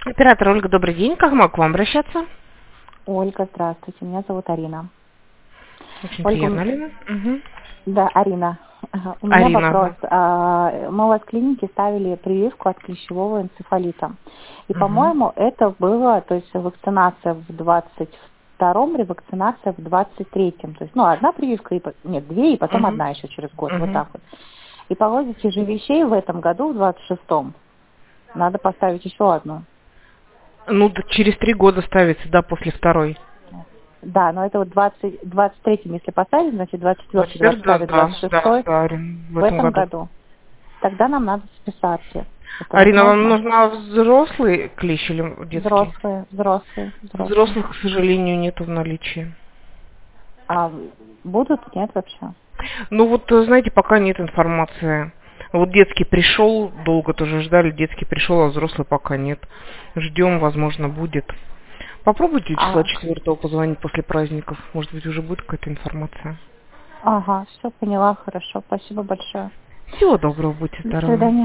Оператор Ольга, добрый день. Как могу к вам обращаться? Ольга, здравствуйте, меня зовут Арина. Очень Ольга, приятно, Алина. Угу. да, Арина. Ага, у меня Арина, вопрос. ага. Мы у вас в клинике ставили прививку от клещевого энцефалита. И, Угу. по-моему, это было, то есть вакцинация в 22-м, ревакцинация в 23-м. То есть, одна прививка, нет, две, и потом Угу. одна еще через год, вот Угу. так вот. И по логике же вещей в этом году, в 26-м, надо поставить еще одну. Ну, через 3 года ставится, да, после второй. Да, но это вот 23-м, если поставить, значит 24-й, 24, да, 25-й, да, да, 26-й да, Арина, в в этом этом году. году. Тогда нам надо списаться. Это Арина, вам возможно? нужна взрослый клещ или детский? Взрослые. Взрослых, к сожалению, нету в наличии. А будут? Нет вообще. Ну вот, знаете, пока нет информации. Вот детский пришел, долго тоже ждали, детский пришел, а взрослый пока нет. Ждем, возможно, будет. Попробуйте числа А, 4 позвонить после праздников. Может быть, уже будет какая-то информация. ага, все поняла, хорошо. Спасибо большое. Всего доброго, будьте До здоровы. свидания.